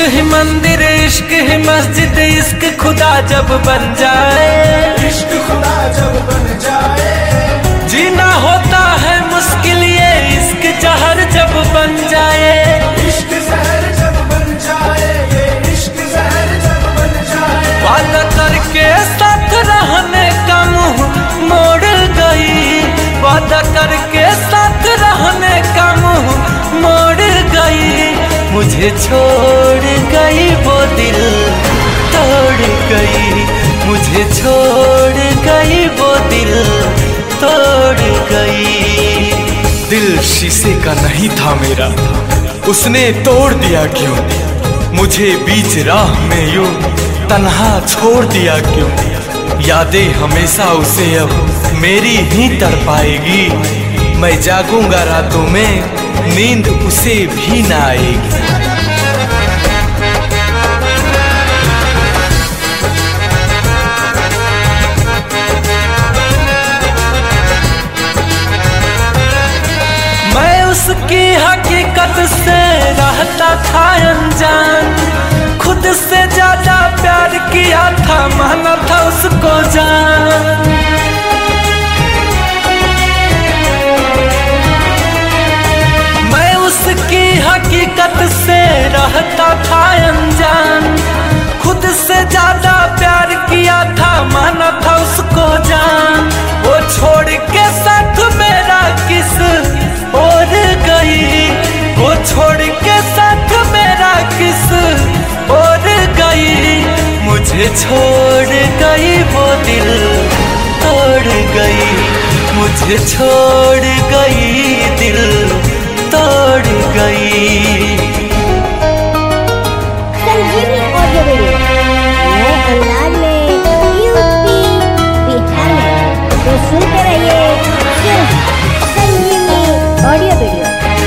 ही मंदिर, इश्क ही मस्जिद, इश्क खुदा जब बन जाए, इश्क खुदा जब बन जाए, जीना होता है मुश्किल ये इश्क जहर जब बन जाए, इश्क जहर जब बन जाए, ये इश्क जहर जब बन जाए। वादा करके साथ रहने का मुंह मोड़ गई, वादा करके साथ रहने का मुंह मोड़ गई, मुझे छोड़ गई वो दिल तोड़ गई, मुझे छोड़ गई वो दिल तोड़ गई। दिल शीशे का नहीं था मेरा, उसने तोड़ दिया क्यों, मुझे बीच राह में यूं तन्हा छोड़ दिया क्यों। यादें हमेशा उसे अब मेरी ही तड़पाएगी, मैं जागूंगा रातों में नींद उसे भी ना आएगी। मैं उसकी हकीकत से रहता था अनजान, खुद से ज्यादा प्यार किया था, माना था उसको जान। मैं उसकी हकीकत से रहता था अनजान, खुद से ज्यादा प्यार किया था, माना था उसको जान। वो छोड़ के साथ मेरा किस और गई, वो छोड़ के साथ मेरा किस और गई, मुझे छोड़ गई वो दिल तोड़ गई, मुझे छोड़ गई दिल तोड़ गई। संजीवनी ऑडियो वीडियो नए अंदाज में यूपी बिहार में, तो सुनते रहिए सिर्फ संजीवनी ऑडियो वीडियो।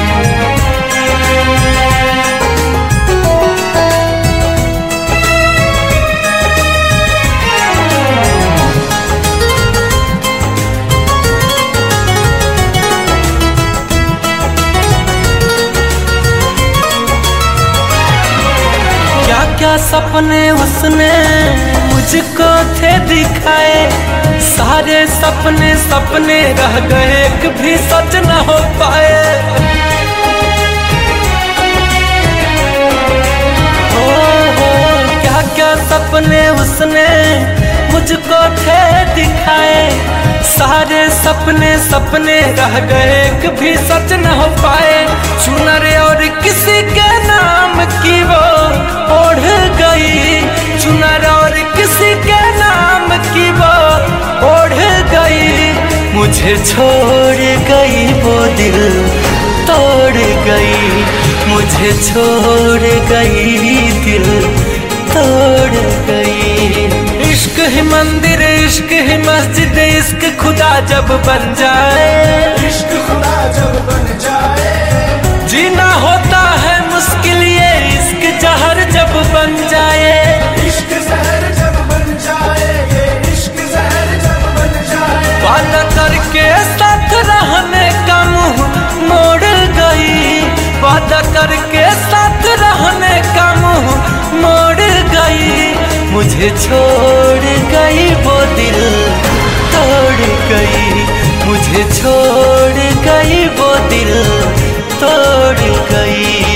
क्या सपने उसने मुझको थे दिखाए, सारे सपने सपने रह गए, एक भी सच न हो पाए। हो क्या क्या सपने उसने मुझको थे दिखाए, सारे सपने सपने रह गए, एक भी सच न हो पाए। चुनर और किसी के नाम की वो ओढ़ गई, चुनर और किसी के नाम की वो ओढ़ गई, मुझे छोड़ गई वो दिल तोड़ गई, मुझे छोड़ गई दिल तोड़ गई। इश्क ही मंदिर, इश्क ही मस्जिद, इश्क खुदा जब बन जाए, इश्क खुदा जब बन जाए, जीना होता है मुश्किल ये इश्क जहर जब बन जाए, इश्क जहर जब बन जाए, ये इश्क जहर जब बन जाए। वादा करके साथ रहने का मुंह मोड़ गई, वादा करके साथ रहने का मुंह मोड़ गई, मुझे छोड़ गई वो दिल तोड़ गई, मुझे छोड़ गई वो दिल तोड़ गई।